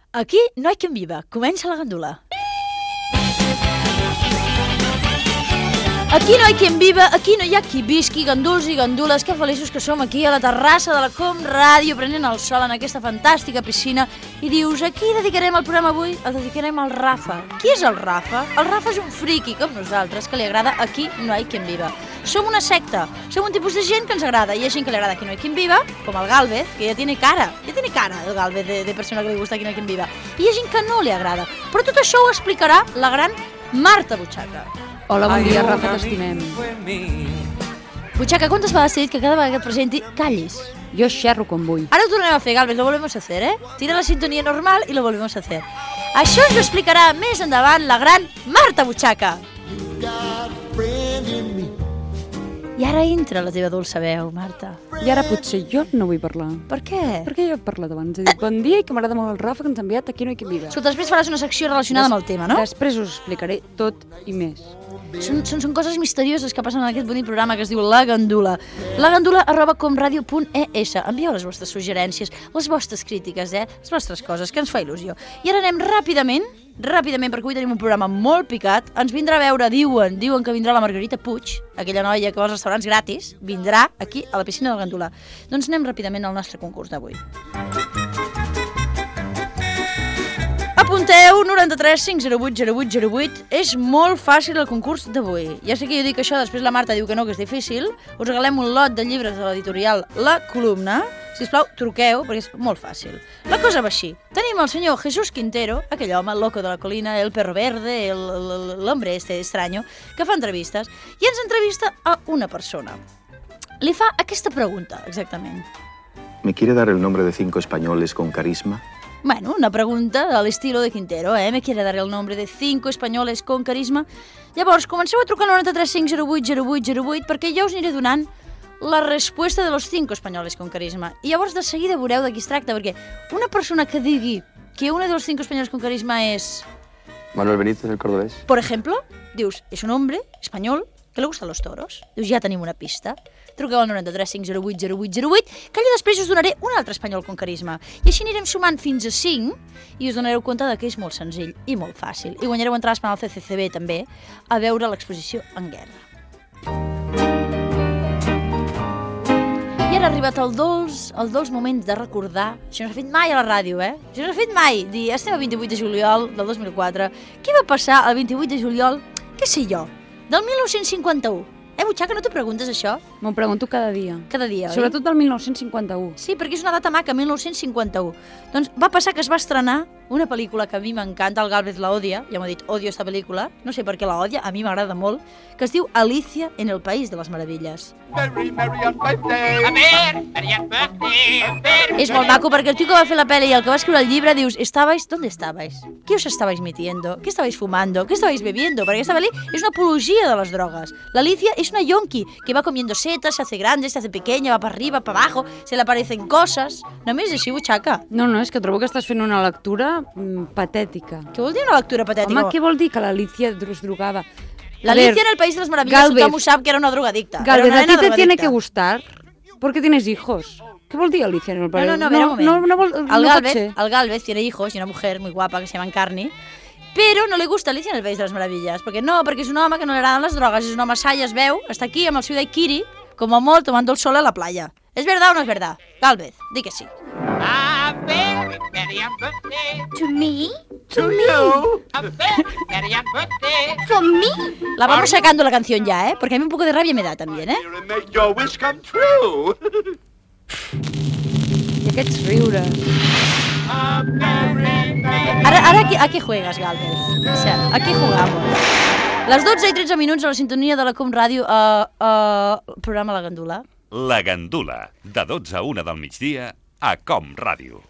Aquí no hi quien viva. Comença la gandula. Aquí no hi quien viva, aquí no hi ha qui visqui, ganduls i gandules, que feliços que som aquí a la terrassa de la Com Ràdio, prenent el sol en aquesta fantàstica piscina, i dius, a qui dedicarem el programa avui? El dedicarem al Rafa. Qui és el Rafa? El Rafa és un friki, com nosaltres, que li agrada Aquí no hi quien viva. Som una secta, som un tipus de gent que ens agrada. Hi ha gent que li agrada Aquí no hi quien viva, com el Gálvez, que ja tiene cara el Gálvez de persona que li gusta Aquí no hi quien viva. I hi ha gent que no li agrada. Però tot això ho explicarà la gran Marta Butxaca. Hola, bon dia, Rafa, t'estimem. Butxaca, ¿cuántas veces t'he dit que cada vegada que et presenti callis? Jo xerro com vull. Ara ho tornem a fer, Gálvez, lo volvemos a hacer, ¿eh? Tira la sintonia normal i lo volvemos a hacer. Això ens ho explicarà més endavant la gran Marta Butxaca. I ara entra la teva dolça veu, Marta. I ara potser jo no vull parlar. Per què? Perquè jo he parlat abans. He dit bon dia i que m'agrada molt el Rafa, que ens ha enviat Aquí no hi quien viva. Escolta, després faràs una secció relacionada amb el tema, no? Després us explicaré tot i més. Són coses misterioses que passen en aquest bonic programa que es diu La Gandula. lagandula@comradio.es. Envieu les vostres suggerències, les vostres crítiques, les vostres coses, que ens fa il·lusió. I ara anem ràpidament, perquè avui tenim un programa molt picat. Ens vindrà a veure, diuen que vindrà la Margarita Puig, aquella noia que va als restaurants gratis, vindrà aquí a la piscina del Gandula. Doncs anem ràpidament al nostre concurs d'avui. Apunteu 93 508 0808. És molt fàcil el concurs d'avui. Ja sé que jo dic això, després la Marta diu que no, que és difícil. Us regalem un lot de llibres de l'editorial La Columna. Sisplau, truqueu, perquè és molt fàcil. La cosa va així. Tenim el senyor Jesús Quintero, aquell home, el loco de la colina, el perro verde, l'hombre este extraño, que fa entrevistes, i ens entrevista a una persona. Li fa aquesta pregunta, exactament. ¿Me quiere dar el nombre de 5 españoles con carisma? Bueno, una pregunta de l'estilo de Quintero, Me quiere dar el nombre de 5 españoles con carisma? Llavors, comenceu a trucar al 93 508 0808 perquè jo us aniré donant la resposta de los 5 españoles con carisma. I llavors de seguida veureu de qui es tracta, perquè una persona que digui que uno de los 5 españoles con carisma és... Manuel Benítez, el cordobés. Por ejemplo, dius, és un hombre espanyol que le gustan los toros. Dius, ja tenim una pista. Truqueu al 93 508 0808, que allà després us donaré un altre espanyol con carisma. I així anirem sumant fins a 5 i us donareu compte que és molt senzill i molt fàcil. I guanyareu entrades per al CCCB també a veure l'exposició En Guerra. I ara ha arribat el dolç moment de recordar, això no s'ha fet mai a la ràdio, Això no s'ha fet mai, dir, estem el 28 de juliol del 2004, què va passar el 28 de juliol, què sé jo, del 1951? Butxaca, no t'ho preguntes, això? M'ho pregunto cada dia. Cada dia, oi? Sobretot del 1951. Sí, perquè és una data maca, 1951. Doncs va passar que es va estrenar una pel·lícula que a mi m'encanta, el Gálvez la odia, ja m'ho ha dit, odio esta pel·lícula, no sé per què la odia, a mi m'agrada molt, que es diu Alicia en el País de les Meravilles. Very merry on birthday. A ver, merry on birthday. És molt maco, perquè el tio que va fer la pel·li i el que va escriure el llibre dius, ¿dónde estabais? ¿Qué os estabais metiendo? ¿Qué estabais fumando? ¿Qué estabais bebiendo? Perquè aquesta pel·li és una apologia de les drogues. La Alicia és una yonqui que va comiendo setas, se hace grande, se hace pequeña, va para arriba, para abajo, se le aparecen cosas. Només així, Butxaca. No, és que trobo que estàs fent una lectura patètica. Què vol dir una lectura patètica? Home, què vol dir que l'Alicia es drogava? L'Alicia en el País de les Meravilles, tothom ho sap que era una drogadicta. Galvez, a ti te tiene que gustar porque tienes hijos. ¿Qué vol dir Alicia en el País? No, espera un moment. El Gálvez tiene hijos y una mujer muy guapa que se llama Encarni, però no li gusta Alicia en el País de les Meravilles, perquè és un home que no li agraden les drogues, és un home sa, es veu, està aquí amb el seu daiquiri, com a molt, tomando el sol a la playa. ¿Es verdad o no es verdad? Gálvez, di que sí. A very merry on birthday. To me? To you. A very merry on birthday. From me? La vamos sacando la canción ya, porque a mí un poco de rabia me da también, And make your wish come true. I aquests riures. A very merry. Ara ¿a qué juegas, Gálvez? O sea, ¿a qué jugamos? Les 12 i 13 minuts a la sintonia de la Com Ràdio, programa La Gandula. La Gandula, de 12 a 1 del migdia, a Com Ràdio.